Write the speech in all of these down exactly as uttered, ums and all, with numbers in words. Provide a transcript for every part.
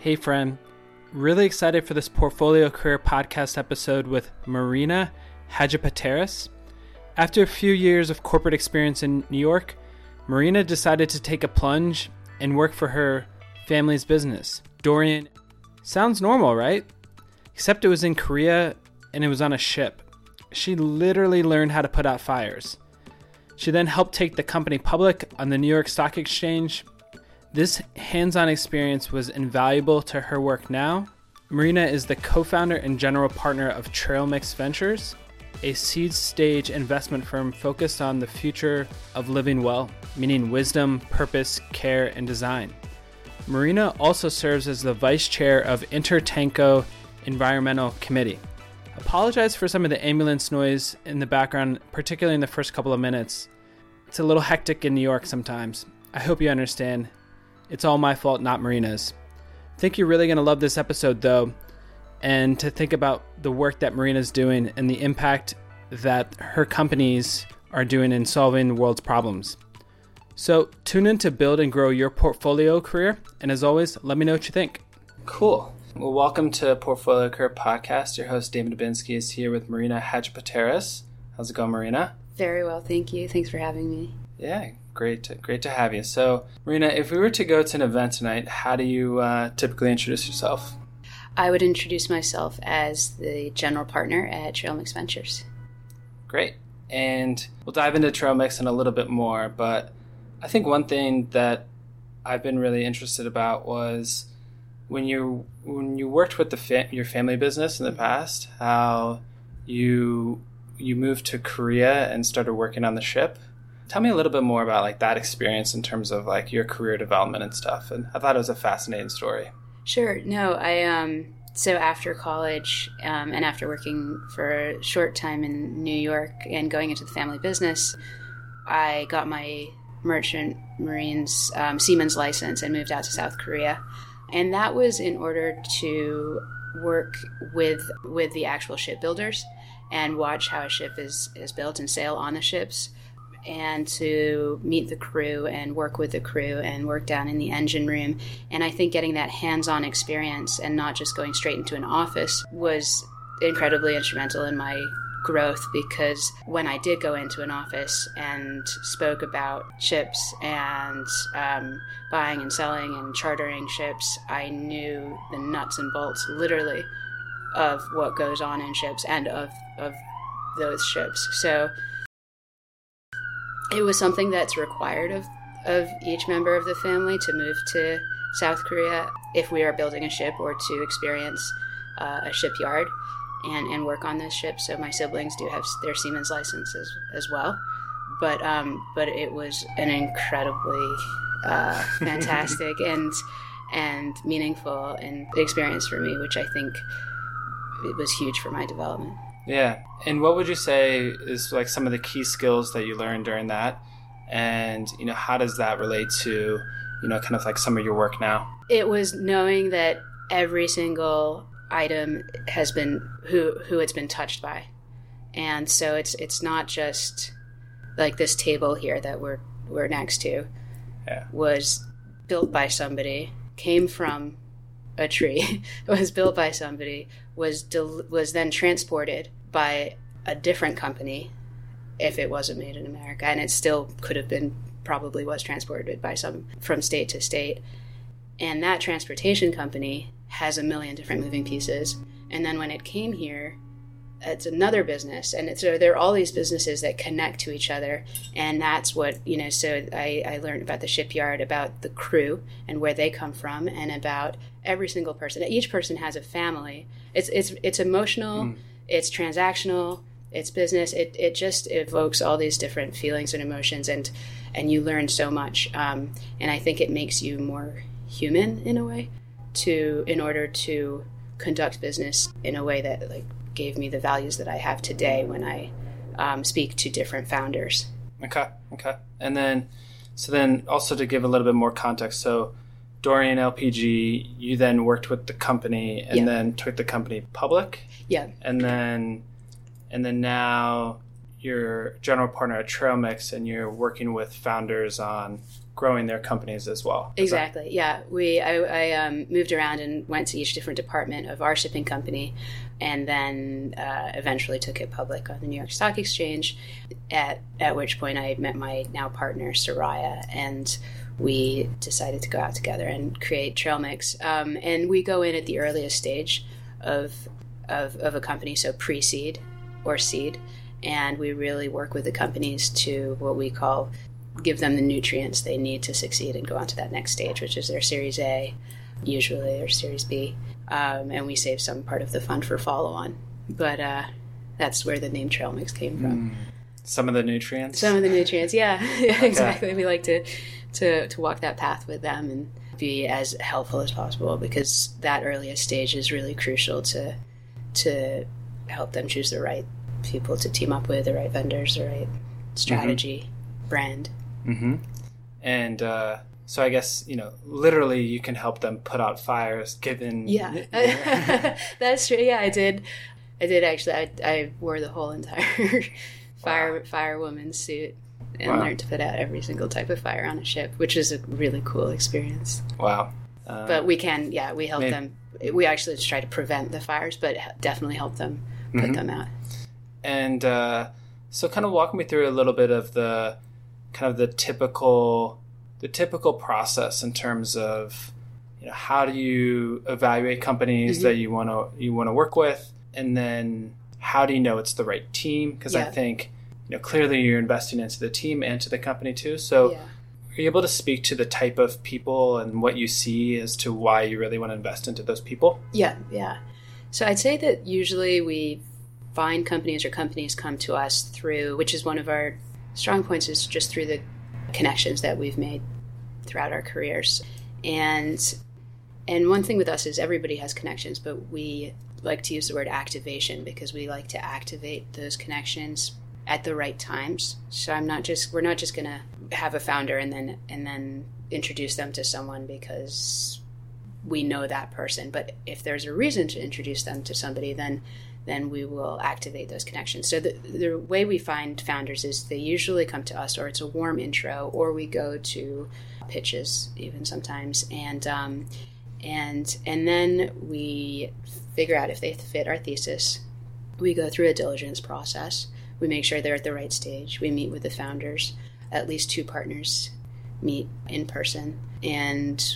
Hey friend, really excited for this Portfolio Career podcast episode with Marina Hadjipateras. After a few years of corporate experience in New York, Marina decided to take a plunge and work for her family's business, Dorian. Sounds normal, right? Except it was in Korea and it was on a ship. She literally learned how to put out fires. She then helped take the company public on the New York Stock Exchange. This hands-on experience was invaluable to her work now. Marina is the co-founder and general partner of Trail Mix Ventures, a seed stage investment firm focused on the future of living well, meaning wisdom, purpose, care, and design. Marina also serves as the vice chair of Intertanko Environmental Committee. Apologize for some of the ambulance noise in the background, particularly in the first couple of minutes. It's a little hectic in New York sometimes. I hope you understand. It's all my fault, not Marina's. I think you're really going to love this episode, though, and to think about the work that Marina's doing and the impact that her companies are doing in solving the world's problems. So tune in to build and grow your portfolio career, and as always, let me know what you think. Cool. Well, welcome to Portfolio Career Podcast. Your host, David Dubinsky, is here with Marina Hadjipateras. How's it going, Marina? Very well, thank you. Thanks for having me. Yeah, great to, great to have you. So, Marina, if we were to go to an event tonight, how do you uh, typically introduce yourself? I would introduce myself as the general partner at Trail Mix Ventures. Great. And we'll dive into Trail Mix in a little bit more, but I think one thing that I've been really interested about was when you when you worked with the fa- your family business in the past, how you you moved to Korea and started working on the ship. Tell me a little bit more about like that experience in terms of like your career development and stuff. And I thought it was a fascinating story. Sure. No, I um so after college um, and after working for a short time in New York and going into the family business, I got my merchant marine's um, seaman's license and moved out to South Korea. And that was in order to work with with the actual shipbuilders and watch how a ship is, is built and sail on the ships, and to meet the crew and work with the crew and work down in the engine room. And I think getting that hands-on experience and not just going straight into an office was incredibly instrumental in my growth, because when I did go into an office and spoke about ships and um, buying and selling and chartering ships, I knew the nuts and bolts, literally, of what goes on in ships and of, of those ships. So it was something that's required of, of each member of the family to move to South Korea if we are building a ship or to experience uh, a shipyard and, and work on those ships. So my siblings do have their seaman's licenses as well. But um, but it was an incredibly uh, fantastic and and meaningful and experience for me, which I think it was huge for my development. Yeah. And what would you say is like some of the key skills that you learned during that? And, you know, how does that relate to, you know, kind of like some of your work now? It was knowing that every single item has been who who it's been touched by. And so it's it's not just like this table here that we're we're next to. Yeah. Was built by somebody, came from a tree, was built by somebody, was del- was then transported by a different company if it wasn't made in America, and it still could have been, probably was transported by some from state to state. And that transportation company has a million different moving pieces. And then when it came here, it's another business. And it's, so there are all these businesses that connect to each other. And that's what, you know, so I, I learned about the shipyard, about the crew and where they come from, and about every single person. Each person has a family. It's it's it's emotional, mm. It's transactional, it's business. It it just evokes all these different feelings and emotions, and and you learn so much. Um, and I think it makes you more human in a way, to in order to conduct business in a way that like gave me the values that I have today when I um, speak to different founders. Okay, okay. And then, so then also to give a little bit more context, so Dorian L P G, you then worked with the company and yeah. then took the company public. Yeah. And then, and then now you're general partner at Trail Mix and you're working with founders on growing their companies as well. Is exactly. That... Yeah. We I, I um, moved around and went to each different department of our shipping company, and then uh, eventually took it public on the New York Stock Exchange. At at which point I met my now partner Soraya, and we decided to go out together and create Trailmix. Um, and we go in at the earliest stage of of, of a company, so pre-seed or seed, and we really work with the companies to what we call give them the nutrients they need to succeed and go on to that next stage, which is their Series A, usually, or Series B. Um, and we save some part of the fund for follow-on. But uh, that's where the name Trailmix came from. Mm. Some of the nutrients? Some of the nutrients, yeah. yeah okay. Exactly. We like to, to, to walk that path with them and be as helpful as possible, because that earliest stage is really crucial to to help them choose the right people to team up with, the right vendors, the right strategy, mm-hmm. brand. Mm-hmm. And uh, so I guess, you know, literally you can help them put out fires given... Yeah, yeah. That's true. Yeah, I did. I did actually. I, I wore the whole entire fire wow. firewoman suit and wow. learned to put out every single type of fire on a ship, which is a really cool experience. Wow. Uh, but we can, yeah, we help maybe. them. We actually try to prevent the fires, but definitely help them put mm-hmm. them out. And uh, so kind of walk me through a little bit of the kind of the typical the typical process in terms of, you know, how do you evaluate companies mm-hmm. that you want to you want to work with, and then how do you know it's the right team? Because yeah. I think, you know, clearly you're investing into the team and to the company too. So yeah. are you able to speak to the type of people and what you see as to why you really want to invest into those people? Yeah, yeah. So I'd say that usually we find companies or companies come to us through, which is one of our strong points, is just through the connections that we've made throughout our careers. And and one thing with us is everybody has connections, but we like to use the word activation because we like to activate those connections at the right times. So I'm not just we're not just going to have a founder and then and then introduce them to someone because we know that person. But if there's a reason to introduce them to somebody, then then we will activate those connections. So the, the way we find founders is they usually come to us, or it's a warm intro, or we go to pitches even sometimes, and um, and and then we figure out if they fit our thesis. We go through a diligence process. We make sure they're at the right stage. We meet with the founders. At least two partners meet in person, and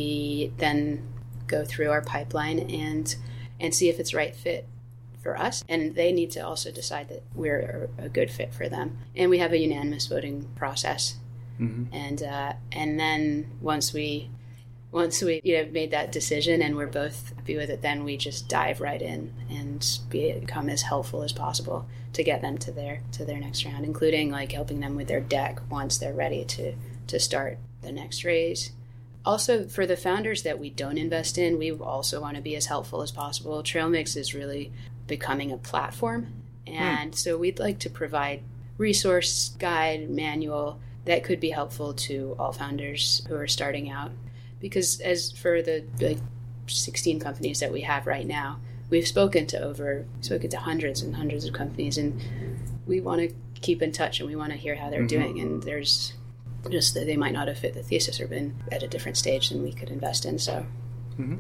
we then go through our pipeline and and see if it's the right fit for us, and they need to also decide that we're a good fit for them. And we have a unanimous voting process, mm-hmm. and uh, and then once we once we you know made that decision and we're both happy with it, then we just dive right in and become as helpful as possible to get them to their to their next round, including like helping them with their deck once they're ready to to start the next raise. Also, for the founders that we don't invest in, we also want to be as helpful as possible. Trailmix is really becoming a platform, and hmm. so we'd like to provide resource, guide, manual that could be helpful to all founders who are starting out. Because as for the like sixteen companies that we have right now, we've spoken to over spoken to hundreds and hundreds of companies, and we want to keep in touch and we want to hear how they're mm-hmm. doing. And there's just that they might not have fit the thesis or been at a different stage than we could invest in. So, mm-hmm.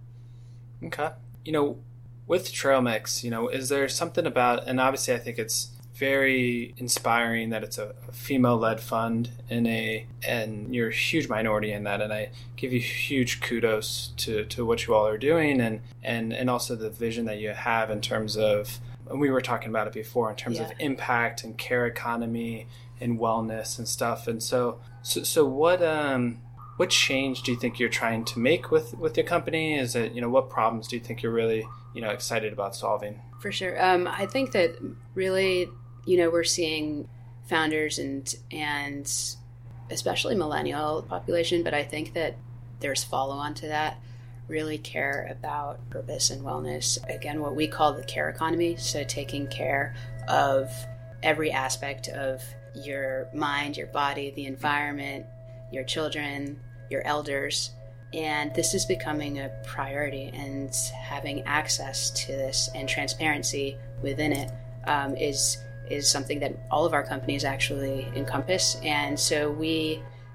okay, you know, with Trailmix, you know, is there something about, and obviously I think it's very inspiring that it's a, a female-led fund in a, and you're a huge minority in that, and I give you huge kudos to, to what you all are doing, and, and, and also the vision that you have in terms of, and we were talking about it before, in terms yeah. of impact and care economy and wellness and stuff. And so, so, so what, um, what change do you think you're trying to make with, with your company? Is it, you know, what problems do you think you're really, you know, excited about solving? For sure. Um, I think that really, you know, we're seeing founders and, and especially millennial population, but I think that there's follow on to that, really care about purpose and wellness. Again, what we call the care economy. So taking care of every aspect of your mind, your body, the environment, your children, your elders. And this is becoming a priority, and having access to this and transparency within it um, is is something that all of our companies actually encompass. And so we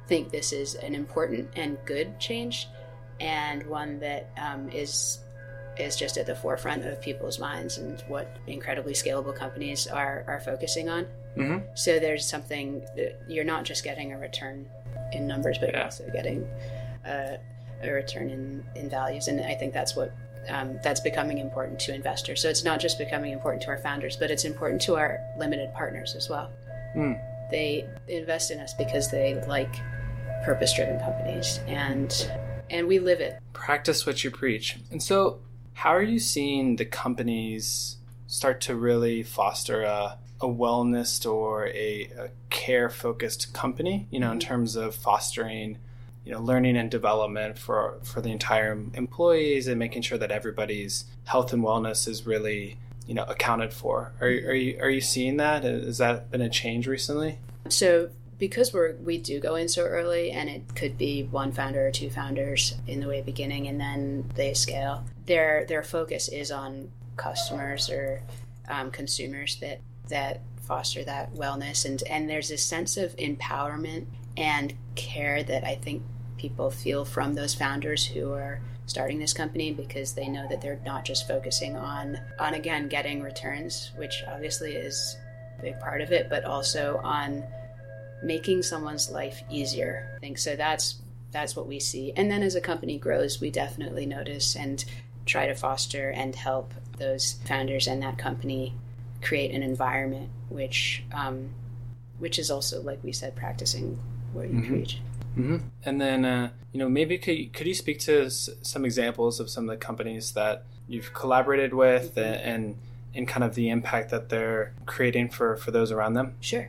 think this is an important and good change, and one that um, is is just at the forefront of people's minds and what incredibly scalable companies are, are focusing on. Mm-hmm. So there's something that you're not just getting a return in numbers, but yeah. you're also getting uh, a return in, in values. And I think that's what um, that's becoming important to investors. So it's not just becoming important to our founders, but it's important to our limited partners as well. Mm. They invest in us because they like purpose-driven companies, and and we live it. Practice what you preach. And so how are you seeing the companies start to really foster a, a wellness or a, a care-focused company, you know, mm-hmm. in terms of fostering, you know, learning and development for, for the entire employees and making sure that everybody's health and wellness is really, you know, accounted for? Are, are you are you seeing that? Has that been a change recently? So because we're we do go in so early, and it could be one founder or two founders in the way beginning, and then they scale. Their their focus is on customers or um, consumers that that foster that wellness, and and there's this sense of empowerment and care that I think people feel from those founders who are starting this company, because they know that they're not just focusing on on again getting returns, which obviously is a big part of it, but also on making someone's life easier. I think so. That's that's what we see. And then as a company grows, we definitely notice and try to foster and help those founders and that company create an environment which um, which is also, like we said, practicing what you mm-hmm. preach. Mm-hmm. And then, uh, you know, maybe could you, could you speak to s- some examples of some of the companies that you've collaborated with mm-hmm. and, and and kind of the impact that they're creating for, for those around them? Sure.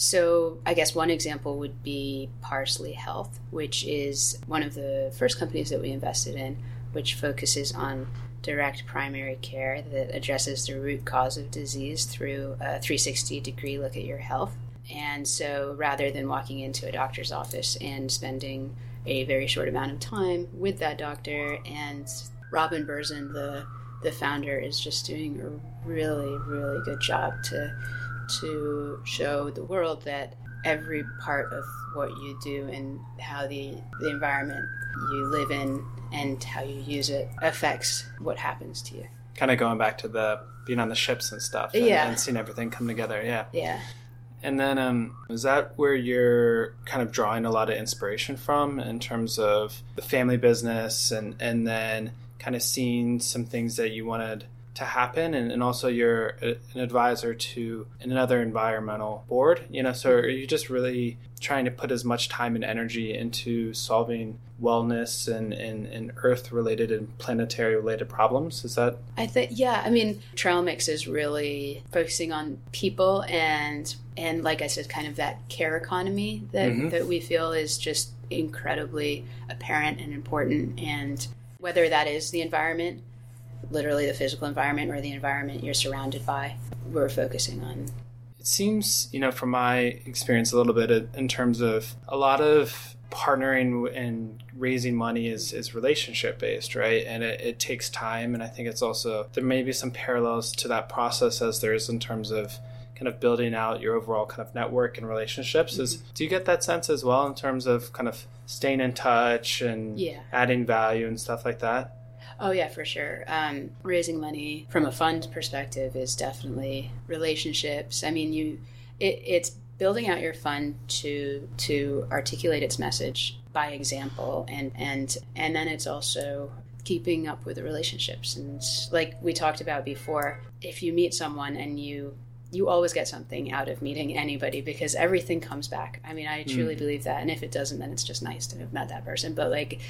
So I guess one example would be Parsley Health, which is one of the first companies that we invested in, which focuses on direct primary care that addresses the root cause of disease through a three sixty degree look at your health. And so rather than walking into a doctor's office and spending a very short amount of time with that doctor, and Robin Berzin, the the founder, is just doing a really, really good job to to show the world that every part of what you do and how the, the environment you live in and how you use it affects what happens to you. Kind of going back to the being on the ships and stuff and, yeah. and seeing everything come together. Yeah. Yeah. And then um, is that where you're kind of drawing a lot of inspiration from in terms of the family business, and, and then kind of seeing some things that you wanted to happen, and, and also you're a, an advisor to another environmental board, you know, so are you just really trying to put as much time and energy into solving wellness and, and, and earth related and planetary related problems? Is that? I think, yeah, I mean, Trail Mix is really focusing on people and, and like I said, kind of that care economy that, mm-hmm. that we feel is just incredibly apparent and important. And whether that is the environment, literally the physical environment, or the environment you're surrounded by, we're focusing on. It seems, you know, from my experience a little bit in terms of a lot of partnering and raising money is, is relationship based, right? And it, it takes time. And I think it's also, there may be some parallels to that process as there is in terms of kind of building out your overall kind of network and relationships. Mm-hmm. Is, do you get that sense as well in terms of kind of staying in touch and yeah. adding value and stuff like that? Oh, yeah, for sure. Um, raising money from a fund perspective is definitely relationships. I mean, you, it, it's building out your fund to to articulate its message by example, and, and, and then it's also keeping up with the relationships. And like we talked about before, if you meet someone and you you always get something out of meeting anybody, because everything comes back. I mean, I truly mm. believe that. And if it doesn't, then it's just nice to have met that person. But like,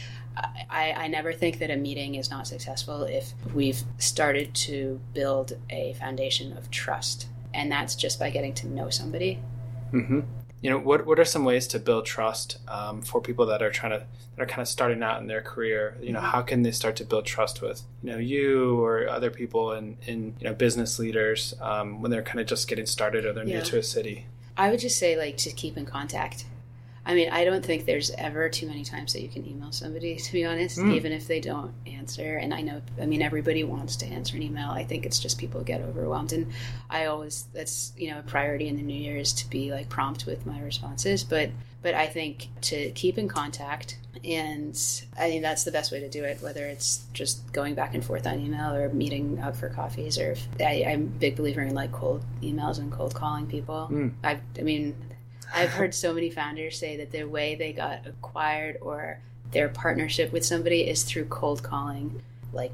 I, I never think that a meeting is not successful if we've started to build a foundation of trust. And that's just by getting to know somebody. Mm-hmm. You know, what what are some ways to build trust um, for people that are trying to, that are kind of starting out in their career? You know, mm-hmm. how can they start to build trust with, you know, you or other people in, in you know, business leaders um, when they're kind of just getting started or they're yeah. new to a city? I would just say, like, to keep in contact. I mean, I don't think there's ever too many times that you can email somebody, to be honest, mm. even if they don't answer. And I know, I mean, everybody wants to answer an email. I think it's just people get overwhelmed. And I always, that's, you know, a priority in the new year is to be like prompt with my responses. But But I think to keep in contact, and I mean, that's the best way to do it, whether it's just going back and forth on email or meeting up for coffees, or if, I, I'm a big believer in like cold emails and cold calling people. Mm. I, I mean, I've heard so many founders say that the way they got acquired or their partnership with somebody is through cold calling, like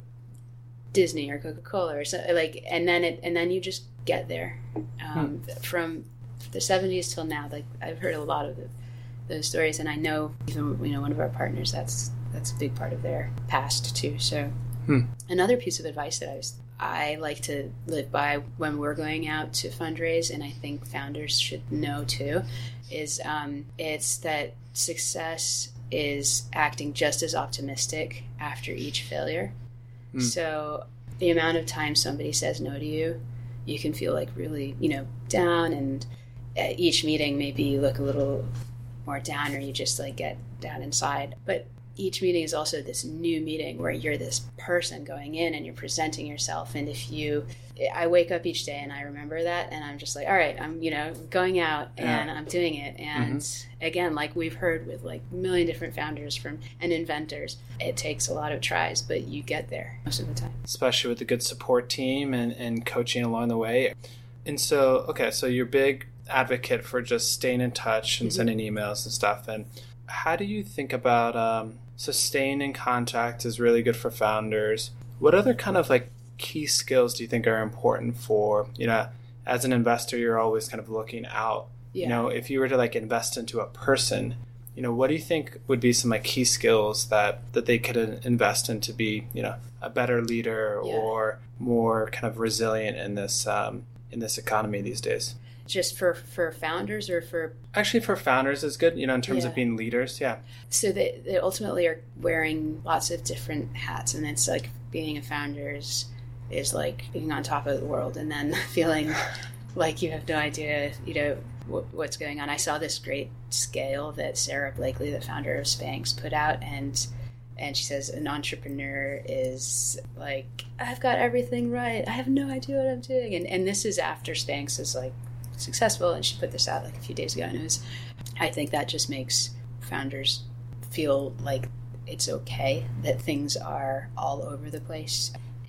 Disney or Coca-Cola or something, like, and then it, and then you just get there. Um, hmm. From the seventies till now, like I've heard a lot of the, those stories, and I know even you know one of our partners, that's that's a big part of their past too. So hmm. another piece of advice that I was I like to live by when we're going out to fundraise, and I think founders should know too, is um, it's that success is acting just as optimistic after each failure. Mm. So the amount of time somebody says no to you, you can feel like really, you know, down, and at each meeting maybe you look a little more down, or you just like get down inside. But each meeting is also this new meeting where you're this person going in and you're presenting yourself. And if you, I wake up each day and I remember that, and I'm just like, all right, I'm, you know, going out and yeah. I'm doing it. And mm-hmm. again, like we've heard with like a million different founders from and inventors, it takes a lot of tries, but you get there most of the time. Especially with a good support team and, and coaching along the way. And so, okay, so you're a big advocate for just staying in touch and mm-hmm. sending emails and stuff. And how do you think about, um, so staying in contact is really good for founders. What other kind of like key skills do you think are important for, you know, as an investor, you're always kind of looking out, yeah. you know, if you were to like invest into a person, you know, what do you think would be some like key skills that, that they could invest in to be, you know, a better leader yeah. or more kind of resilient in this, um, in this economy these days? Just for, for founders or for... Actually, for founders is good, you know, in terms yeah. of being leaders, yeah. So they, they ultimately are wearing lots of different hats, and it's like being a founder is, is like being on top of the world and then feeling like you have no idea, you know, what, what's going on. I saw this great scale that Sarah Blakely, the founder of Spanx, put out, and and she says an entrepreneur is like, I've got everything right. I have no idea what I'm doing. And, and this is after Spanx is like, successful, and she put this out like a few days ago, and it was, I think that just makes founders feel like it's okay that things are all over the place,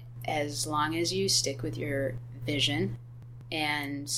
as long as you stick with your vision, and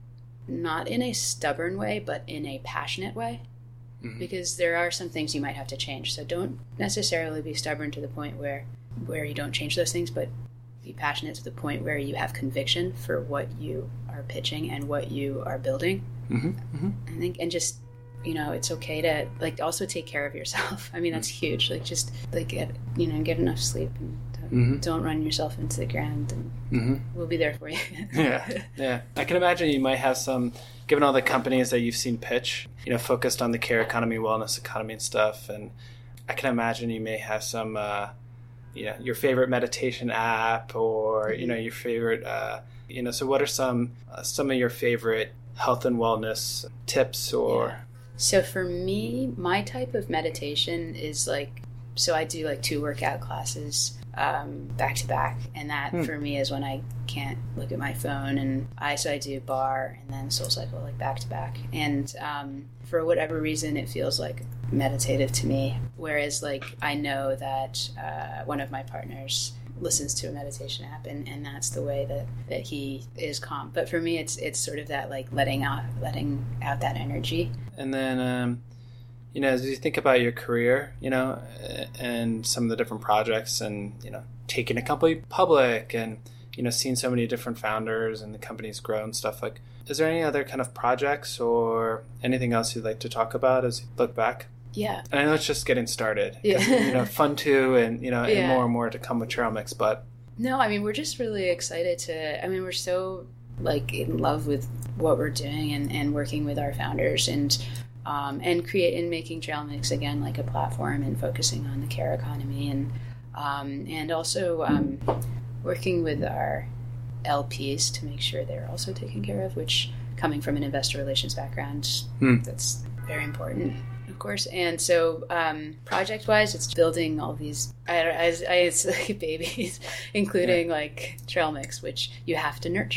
not in a stubborn way but in a passionate way, mm-hmm. because there are some things you might have to change. So don't necessarily be stubborn to the point where where you don't change those things, but be passionate to the point where you have conviction for what you are pitching and what you are building. Mm-hmm, mm-hmm. I think, and just, you know, it's okay to like also take care of yourself. I mean, that's mm-hmm. huge. Like just like get, you know, get enough sleep, and don't, mm-hmm. don't run yourself into the ground, and mm-hmm. we'll be there for you. yeah. Yeah. I can imagine you might have some, given all the companies that you've seen pitch, you know, focused on the care economy, wellness economy and stuff. And I can imagine you may have some, uh, you know, your favorite meditation app, or, you know, your favorite, uh, you know, so what are some, uh, some of your favorite health and wellness tips or? Yeah. So for me, my type of meditation is like, so I do like two workout classes, um, back to back. And that hmm. for me is when I can't look at my phone, and I, so I do bar and then Soul Cycle like back to back. And, um, for whatever reason, it feels like meditative to me. Whereas like, I know that, uh, one of my partners listens to a meditation app, and, and that's the way that, that he is calm. But for me, it's, it's sort of that like letting out, letting out that energy. And then, um, you know, as you think about your career, you know, and some of the different projects, and, you know, taking a company public, and, you know, seeing so many different founders and the company's grow and stuff, like, is there any other kind of projects or anything else you'd like to talk about as you look back? Yeah. And I know it's just getting started. Yeah. You know, fun too, and, you know, yeah. and more and more to come with Trail Mix, but. No, I mean, we're just really excited to, I mean, we're so, like, in love with what we're doing, and, and working with our founders, and um, and create and making Trail Mix, again, like a platform, and focusing on the care economy, and um, and also um, working with our L Ps to make sure they're also taken care of, which, coming from an investor relations background, hmm. that's very important, of course. And so um, project-wise, it's building all these, I, I, I, it's like babies, including yeah. like Trail Mix, which you have to nurture.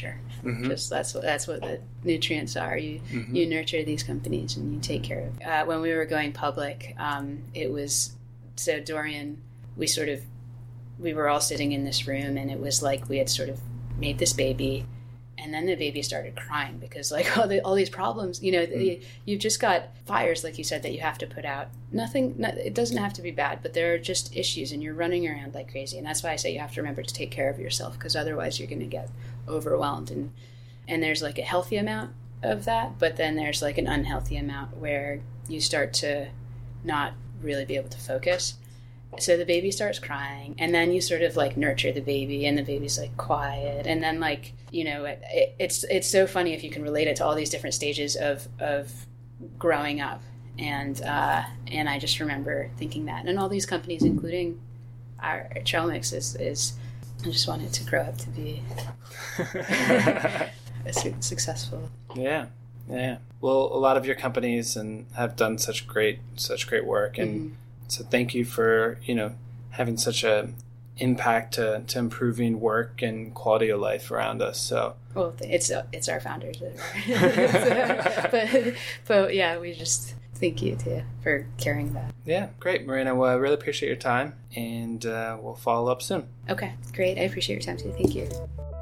Mm-hmm. Just that's what that's what the nutrients are. You mm-hmm. you nurture these companies and you take care of. Uh, when we were going public, um, it was so Dorian. We sort of we were all sitting in this room, and it was like we had sort of made this baby. And then the baby started crying because, like, all, the, all these problems, you know, mm. you've just got fires, like you said, that you have to put out. Nothing, not, it doesn't have to be bad, but there are just issues, and you're running around like crazy. And that's why I say you have to remember to take care of yourself, because otherwise you're going to get overwhelmed. And and there's, like, a healthy amount of that, but then there's, like, an unhealthy amount where you start to not really be able to focus. So the baby starts crying, and then you sort of like nurture the baby, and the baby's like quiet, and then like, you know, it, it, it's it's so funny if you can relate it to all these different stages of of growing up, and uh, and I just remember thinking that, and all these companies, including our Trailmix, is is I just wanted to grow up to be successful. Yeah, yeah. Well, a lot of your companies and have done such great such great work, and. Mm-hmm. So thank you for, you know, having such a impact to, to improving work and quality of life around us. So well, it's uh, it's our founders, but but yeah, we just thank you too for carrying that. Yeah, great, Marina. Well, I really appreciate your time, and uh, we'll follow up soon. Okay, great. I appreciate your time too. Thank you.